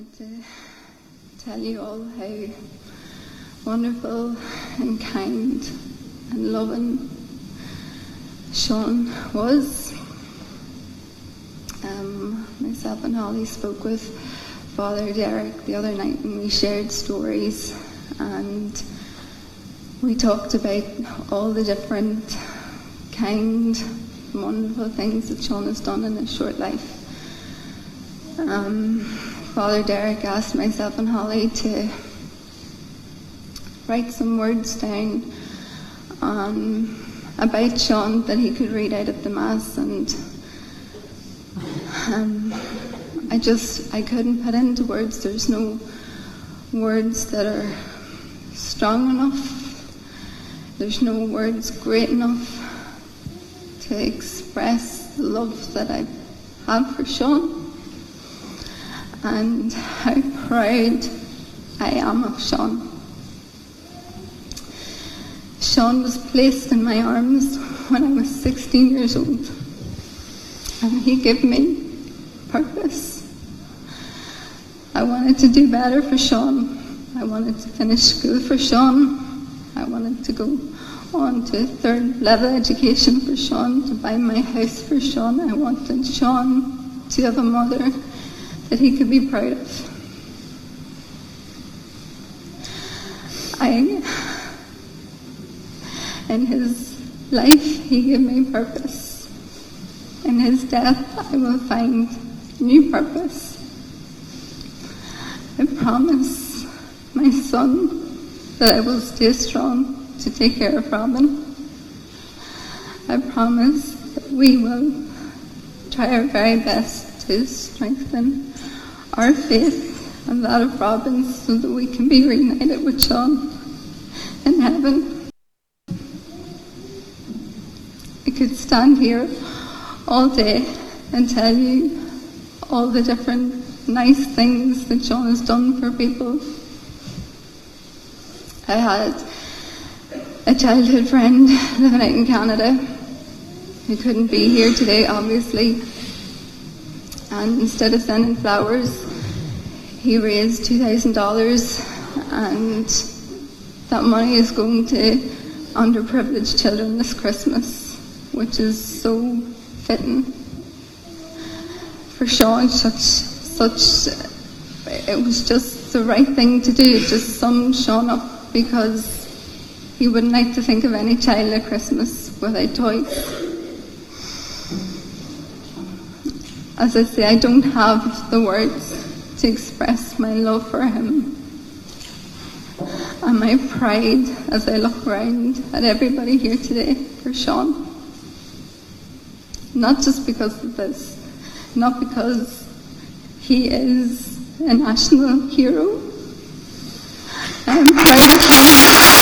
wanted to tell you all how wonderful and kind and loving Sean was. Myself and Holly spoke with Father Derek the other night and we shared stories and we talked about all the different kind, wonderful things that Sean has done in his short life. Father Derek asked myself and Holly to write some words down about Sean that he could read out at the Mass, and I couldn't put into words. There's no words that are strong enough. There's no words great enough to express the love that I have for Sean and how proud I am of Sean. Sean was placed in my arms when I was 16 years old, and he gave me purpose. I wanted to do better for Sean. I wanted to finish school for Sean. I wanted to go on to third level education for Sean, to buy my house for Sean. I wanted Sean to have a mother that he could be proud of. In his life, he gave me purpose. In his death, I will find new purpose. I promise my son that I will stay strong to take care of Robin. I promise that we will try our very best to strengthen our faith and that of Robin so that we can be reunited with Sean in heaven. I could stand here all day and tell you all the different nice things that Sean has done for people. I had a childhood friend living out in Canada who couldn't be here today, obviously, and instead of sending flowers, he raised $2,000, and that money is going to underprivileged children this Christmas, which is so fitting for Sean. It was just the right thing to do. It just summed Sean up, because he wouldn't like to think of any child at Christmas without toys. As I say, I don't have the words to express my love for him and my pride as I look around at everybody here today for Sean. Not just because of this, not because he is a national hero. I'm proud of him.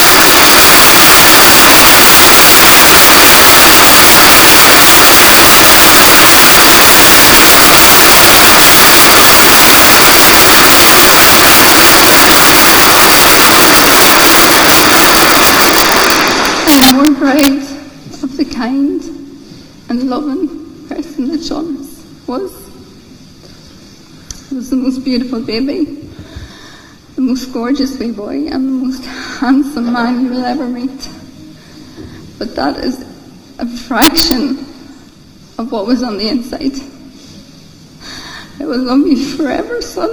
I'm more proud of the kind and loving person that Sean was. He was the most beautiful baby, the most gorgeous wee boy, and the most handsome man you will ever meet. But that is a fraction of what was on the inside. I will love you forever, son.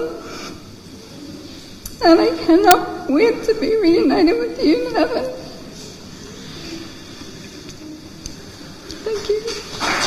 And I cannot wait to be reunited with you in heaven. Thank you.